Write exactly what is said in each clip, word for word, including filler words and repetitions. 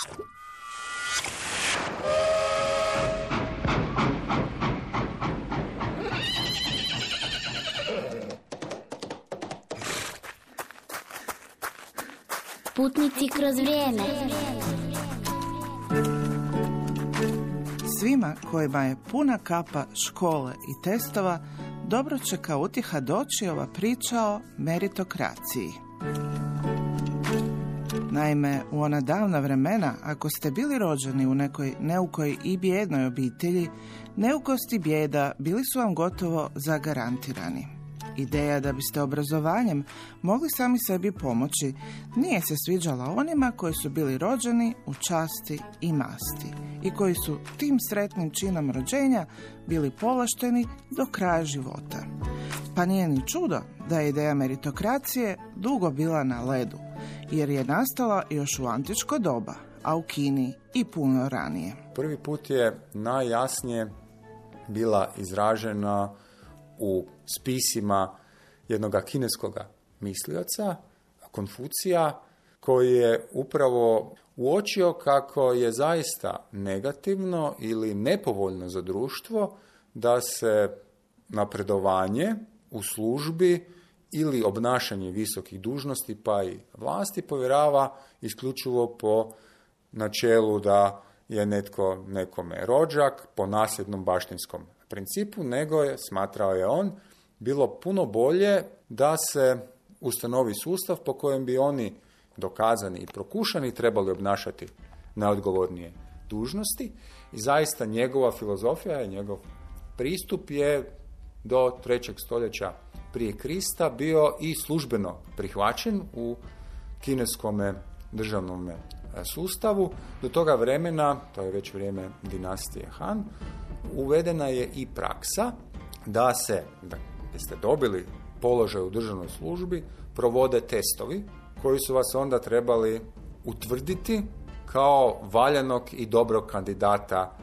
Putnici kroz vrijeme. Svima kojima je puna kapa škole i testova, dobro će kao utjeha doći ova priča o meritokraciji. Naime, u ona davna vremena, ako ste bili rođeni u nekoj neukoj i bijednoj obitelji, neukost i bijeda bili su vam gotovo zagarantirani. Ideja da biste obrazovanjem mogli sami sebi pomoći nije se sviđala onima koji su bili rođeni u časti i masti i koji su tim sretnim činom rođenja bili povlašteni do kraja života. Pa nije ni čudo da je ideja meritokracije dugo bila na ledu, jer je nastala još u antičko doba, a u Kini i puno ranije. Prvi put je najjasnije bila izražena u spisima jednog kineskog mislioca, Konfucija, koji je upravo uočio kako je zaista negativno ili nepovoljno za društvo da se napredovanje u službi ili obnašanje visokih dužnosti pa i vlasti povjerava isključivo po načelu da je netko nekome rođak po nasljednom baštinskom principu, nego je, smatrao je on, bilo puno bolje da se ustanovi sustav po kojem bi oni dokazani i prokušani trebali obnašati najodgovornije dužnosti i zaista njegova filozofija i njegov pristup je do trećeg stoljeća prije Krista bio i službeno prihvaćen u kineskome državnom sustavu. Do toga vremena, to je već vrijeme dinastije Han, uvedena je i praksa da se, da ste dobili položaj u državnoj službi, provode testovi koji su vas onda trebali utvrditi kao valjanog i dobrog kandidata.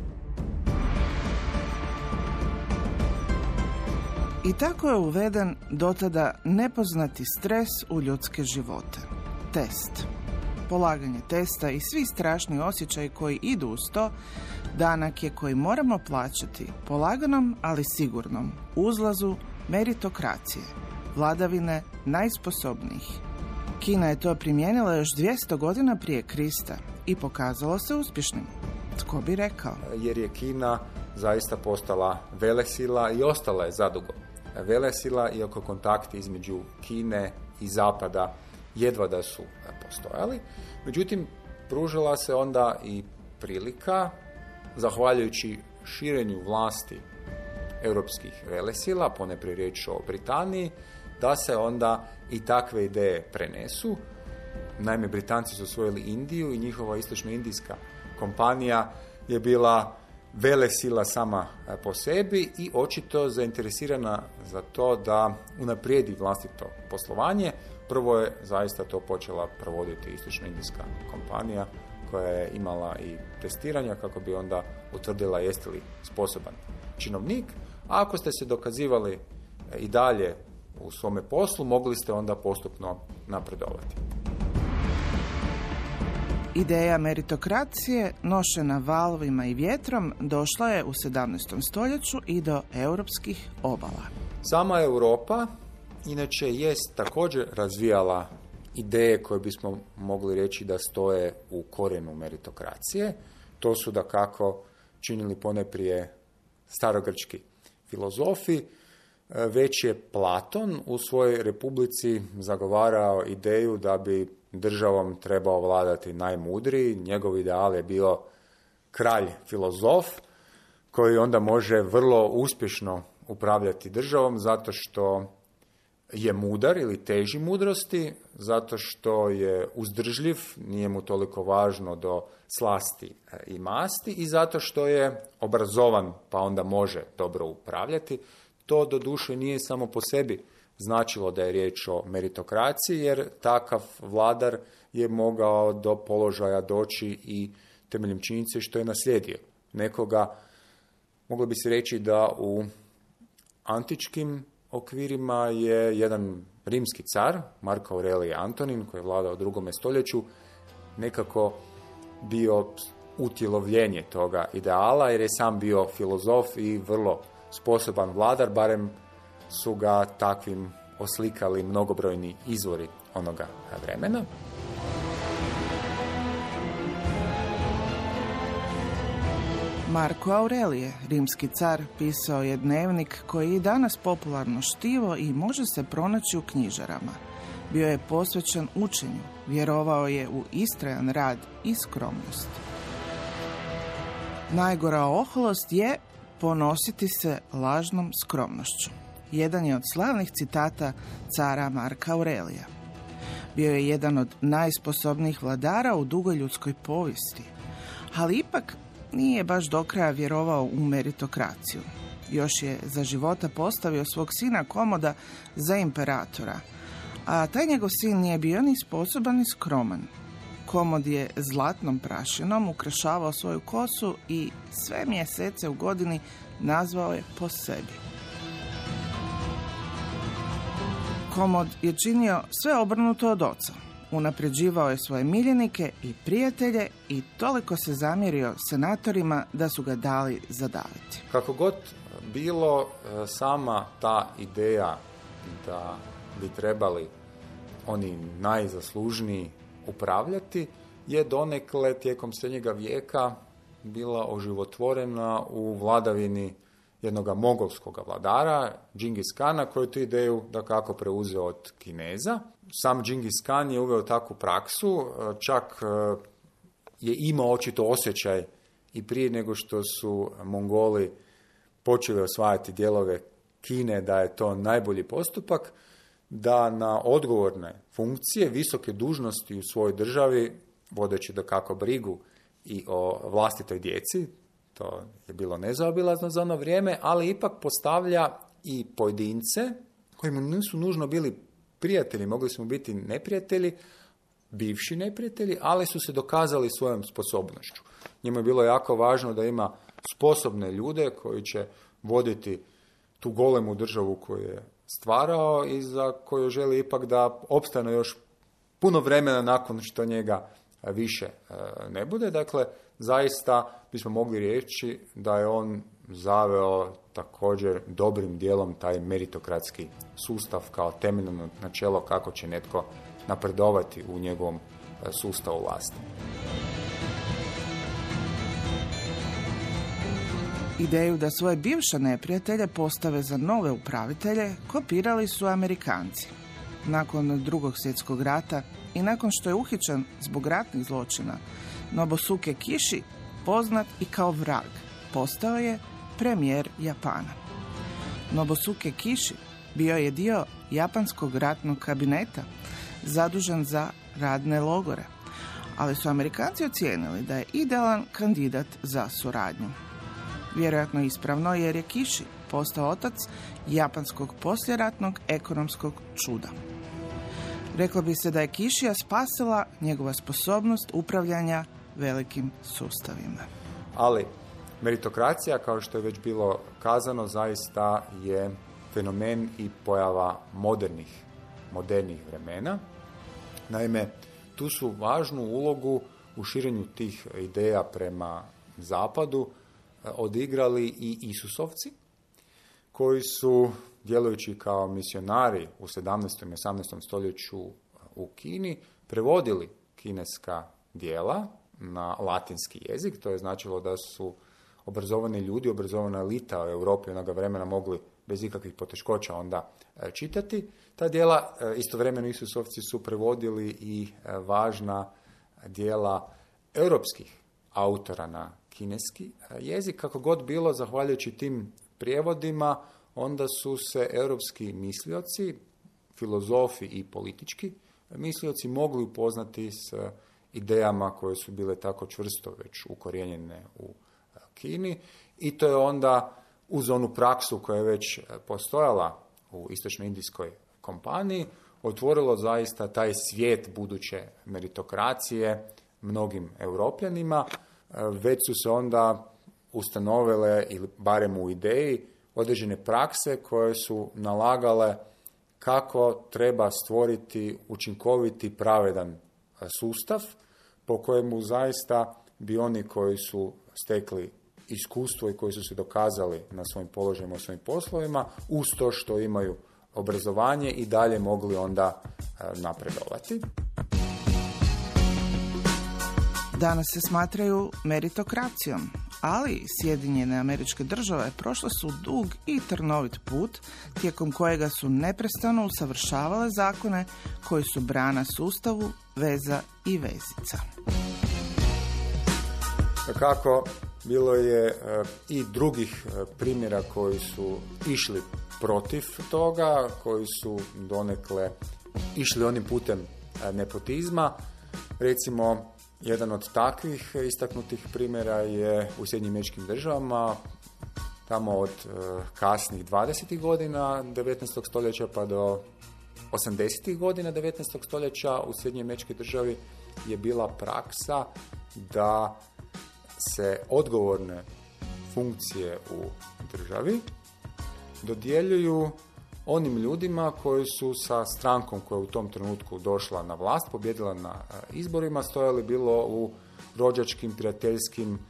I tako je uveden dotada nepoznati stres u ljudske živote. Test. Polaganje testa i svi strašni osjećaji koji idu uz to, danak je koji moramo plaćati polaganom, ali sigurnom uzlazu meritokracije, vladavine najsposobnijih. Kina je to primijenila još dvjesto godina prije Krista i pokazalo se uspješnim. Tko bi rekao? Jer je Kina zaista postala velesila i ostala je zadugo velesila, iako kontakti između Kine i Zapada jedva da su postojali. Međutim, pružila se onda i prilika, zahvaljujući širenju vlasti europskih velesila, ponajprije riječ o Britaniji, da se onda i takve ideje prenesu. Naime, Britanci su osvojili Indiju i njihova istočno-indijska kompanija je bila velesila sama po sebi i očito zainteresirana za to da unaprijedi vlastito poslovanje. Prvo je zaista to počela provoditi istočno-indijska kompanija koja je imala i testiranja kako bi onda utvrdila jeste li sposoban činovnik. A ako ste se dokazivali i dalje u svome poslu, mogli ste onda postupno napredovati. Ideja meritokracije, nošena valovima i vjetrom, došla je u sedamnaestom stoljeću i do europskih obala. Sama Europa, inače, jest također razvijala ideje koje bismo mogli reći da stoje u korijenu meritokracije. To su dakako činili ponajprije starogrčki filozofi. Već je Platon u svojoj Republici zagovarao ideju da bi državom trebao vladati najmudriji. Njegov ideal je bio kralj filozof koji onda može vrlo uspješno upravljati državom zato što je mudar ili teži mudrosti, zato što je uzdržljiv, nije mu toliko važno do slasti i masti i zato što je obrazovan pa onda može dobro upravljati. To doduše nije samo po sebi značilo da je riječ o meritokraciji, jer takav vladar je mogao do položaja doći i temeljem činjenice što je naslijedio nekoga. Moglo bi se reći da u antičkim okvirima je jedan rimski car, Marko Aurelije Antonin, koji je vladao u drugom stoljeću, nekako bio utjelovljenje toga ideala, jer je sam bio filozof i vrlo sposoban vladar, barem su ga takvim oslikali mnogobrojni izvori onoga vremena. Marko Aurelije, rimski car, pisao je dnevnik koji je i danas popularno štivo i može se pronaći u knjižarama. Bio je posvećen učenju, vjerovao je u istrajan rad i skromnost. Najgora oholost je ponositi se lažnom skromnošću. Jedan je od slavnih citata cara Marka Aurelija. Bio je jedan od najsposobnijih vladara u dugoj ljudskoj povijesti, ali ipak nije baš do kraja vjerovao u meritokraciju. Još je za života postavio svog sina Komoda za imperatora, a taj njegov sin nije bio ni sposoban ni skroman. Komod je zlatnom prašinom ukrašavao svoju kosu i sve mjesece u godini nazvao je po sebi. Komod je činio sve obrnuto od oca. Unapređivao je svoje miljenike i prijatelje i toliko se zamjerio senatorima da su ga dali zadaviti. Kako god bilo, sama ta ideja da bi trebali oni najzaslužniji upravljati je donekle tijekom srednjega vijeka bila oživotvorena u vladavini jednog mogolskog vladara, Džingis Kana, koji je tu ideju dakako preuzeo od Kineza. Sam Džingis Kan je uveo takvu praksu, čak je imao očito osjećaj i prije nego što su Mongoli počeli osvajati dijelove Kine da je to najbolji postupak, da na odgovorne funkcije, visoke dužnosti u svojoj državi, vodeći dakako brigu i o vlastitoj djeci, to je bilo nezaobilazno za ono vrijeme, ali ipak postavlja i pojedince koji mu nisu nužno bili prijatelji, mogli su mu biti neprijatelji, bivši neprijatelji, ali su se dokazali svojom sposobnošću. Njima je bilo jako važno da ima sposobne ljude koji će voditi tu golemu državu koju je stvarao i za koju želi ipak da opstane još puno vremena nakon što njega više ne bude. Dakle, zaista bismo mogli reći da je on zaveo također dobrim dijelom taj meritokratski sustav kao temeljno načelo kako će netko napredovati u njegovom sustavu vlasti. Ideju da svoje bivše neprijatelje postave za nove upravitelje kopirali su Amerikanci. Nakon Drugog svjetskog rata i nakon što je uhićen zbog ratnih zločina, Nobusuke Kishi, poznat i kao vrag, postao je premijer Japana. Nobusuke Kishi bio je dio japanskog ratnog kabineta, zadužen za radne logore, ali su Amerikanci ocijenili da je idealan kandidat za suradnju. Vjerojatno ispravno, jer je Kishi postao otac japanskog posljeratnog ekonomskog čuda. Reklo bi se da je Kishija spasila njegova sposobnost upravljanja velikim sustavima. Ali meritokracija, kao što je već bilo kazano, zaista je fenomen i pojava modernih, modernih vremena. Naime, tu su važnu ulogu u širenju tih ideja prema zapadu odigrali i Isusovci, koji su, djelujući kao misionari u sedamnaestom i osamnaestom stoljeću u Kini, prevodili kineska djela na latinski jezik. To je značilo da su obrazovani ljudi, obrazovana elita u Europi onoga vremena mogli bez ikakvih poteškoća onda čitati ta djela. Istovremeno Isusovci su prevodili i važna djela europskih autora na kineski jezik. Kako god bilo, zahvaljujući tim prijevodima, onda su se europski mislioci, filozofi i politički mislioci mogli upoznati s idejama koje su bile tako čvrsto već ukorijenjene u Kini, i to je onda uz onu praksu koja je već postojala u istočno-indijskoj kompaniji otvorilo zaista taj svijet buduće meritokracije mnogim Europljanima. Već su se onda ustanovile, ili barem u ideji, određene prakse koje su nalagale kako treba stvoriti učinkoviti, pravedan sustav, po kojemu zaista bi oni koji su stekli iskustvo i koji su se dokazali na svojim položajima, u svojim poslovima, uz to što imaju obrazovanje i dalje mogli onda napredovati. Danas se smatraju meritokracijom, ali Sjedinjene Američke Države prošle su dug i trnovit put tijekom kojega su neprestano usavršavale zakone koji su brana sustavu, veza i vezica. Kako bilo je e, i drugih e, primjera koji su išli protiv toga, koji su donekle išli onim putem e, nepotizma. Recimo, jedan od takvih istaknutih primjera je u Sjedinjenim Američkim Državama, tamo od e, kasnih dvadesetih godina devetnaestog stoljeća pa do osamdesetih godina devetnaestog stoljeća u Sjedinjenim Američkoj Državi je bila praksa da se odgovorne funkcije u državi dodjeljuju onim ljudima koji su sa strankom koja je u tom trenutku došla na vlast, pobjedila na izborima, stojali bilo u rođačkim, prijateljskim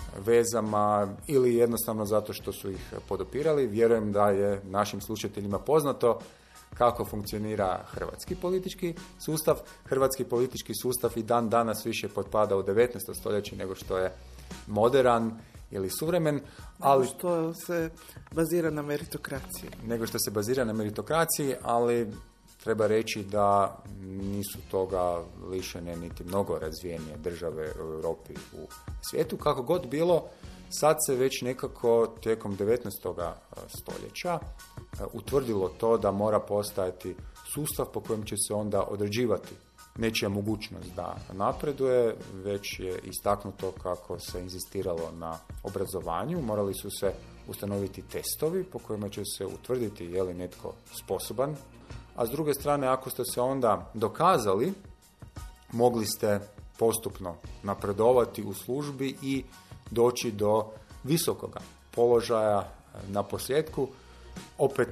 vezama ili jednostavno zato što su ih podupirali. Vjerujem da je našim slušateljima poznato kako funkcionira hrvatski politički sustav. Hrvatski politički sustav i dan danas više potpada u devetnaesto stoljeće nego što je moderan ili suvremen, ali nego što se bazira na meritokraciji. Nego što se bazira na meritokraciji, ali treba reći da nisu toga lišene niti mnogo razvijenije države u Europi, u svijetu. Kako god bilo, sad se već nekako tijekom devetnaestog stoljeća utvrdilo to da mora postojati sustav po kojem će se onda određivati nečija mogućnost da napreduje. Već je istaknuto kako se inzistiralo na obrazovanju, morali su se ustanoviti testovi po kojima će se utvrditi je li netko sposoban, a s druge strane ako ste se onda dokazali, mogli ste postupno napredovati u službi i doći do visokoga položaja na posljedku. Opet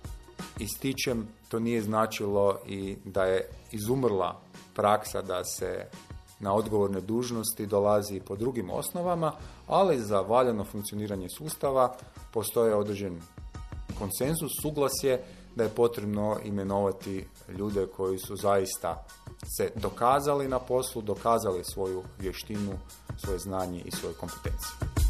ističem, to nije značilo i da je izumrla praksa da se na odgovorne dužnosti dolazi po drugim osnovama, ali za valjano funkcioniranje sustava postoje određen konsenzus, suglasje da je potrebno imenovati ljude koji su zaista se dokazali na poslu, dokazali svoju vještinu, svoje znanje i svoje kompetencije.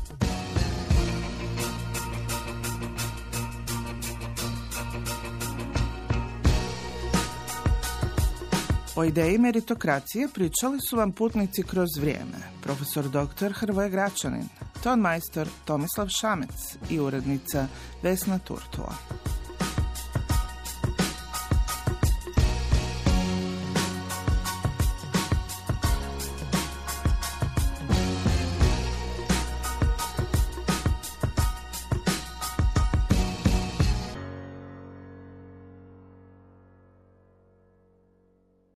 O ideji meritokracije pričali su vam putnici kroz vrijeme, profesor doktor Hrvoje Gračanin, tonmajstor Tomislav Šamec i urednica Vesna Turtula.